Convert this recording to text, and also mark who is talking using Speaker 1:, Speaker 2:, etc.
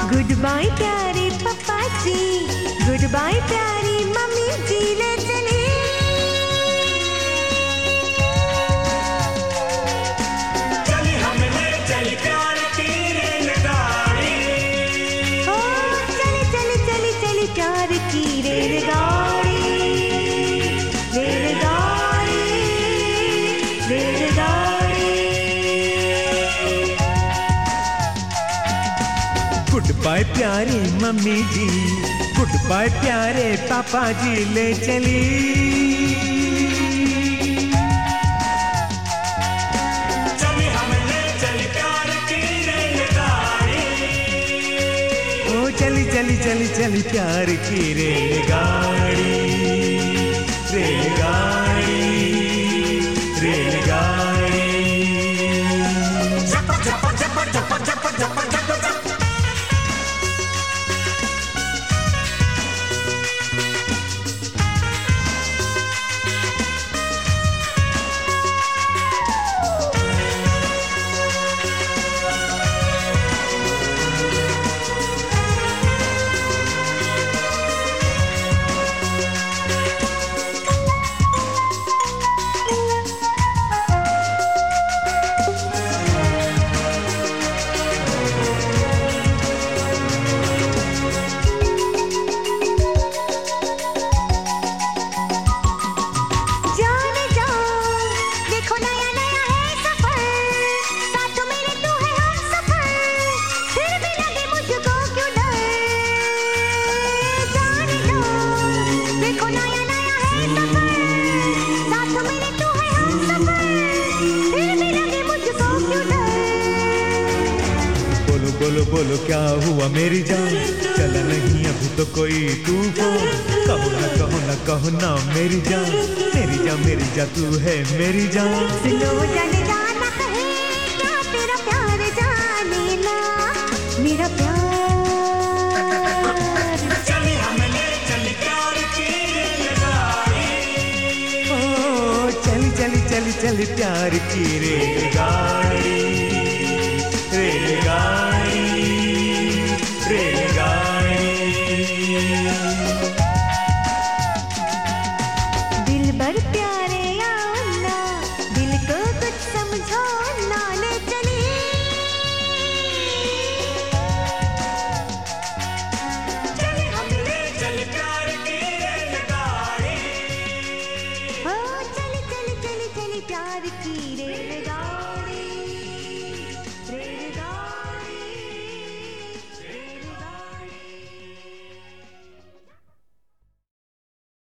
Speaker 1: Good bye प्यारे पापा जी, गुड बाय प्यारी मम्मी जी, ले चली।
Speaker 2: चली हम ले चली प्यार की रेलगाड़ी।
Speaker 1: ओ चली चली चली चली प्यार की रेलगाड़ी, रेलगाड़ी, रेलगाड़ी।
Speaker 3: गुड बाय प्यारी मम्मी जी, गुड बाय प्यारे पापा जी, ले चली।
Speaker 2: चली हम ले चली प्यार की रेलगाड़ी।
Speaker 3: ओ चली चली चली चली प्यार की रेलगाड़ी, रेलगाड़ी, रेलगाड़ी।
Speaker 2: झप झप झप झप झप झप झप झप।
Speaker 3: बोलो बोलो क्या हुआ मेरी जान, चला नहीं अभी तो कोई तूफान। कहो ना कहो ना कहो ना मेरी जान, मेरी जान मेरी जान तू है मेरी जान।
Speaker 1: सुनो जाने जाना कहे क्या तेरा प्यार जाने ना, मेरा प्यार।
Speaker 2: चली हम ले चली प्यार की रेलगाड़ी।
Speaker 3: ओ चली चली चली चली प्यार की रेलगाड़ी, रेलगाड़ी, रेलगाड़ी।
Speaker 1: दिल भर प्यारे आना, दिल को कुछ समझो ना, ले चली।
Speaker 2: चली हम ले चली प्यार की रेलगाड़ी।
Speaker 1: ओ चली चली चली चली प्यार की रेलगाड़ी।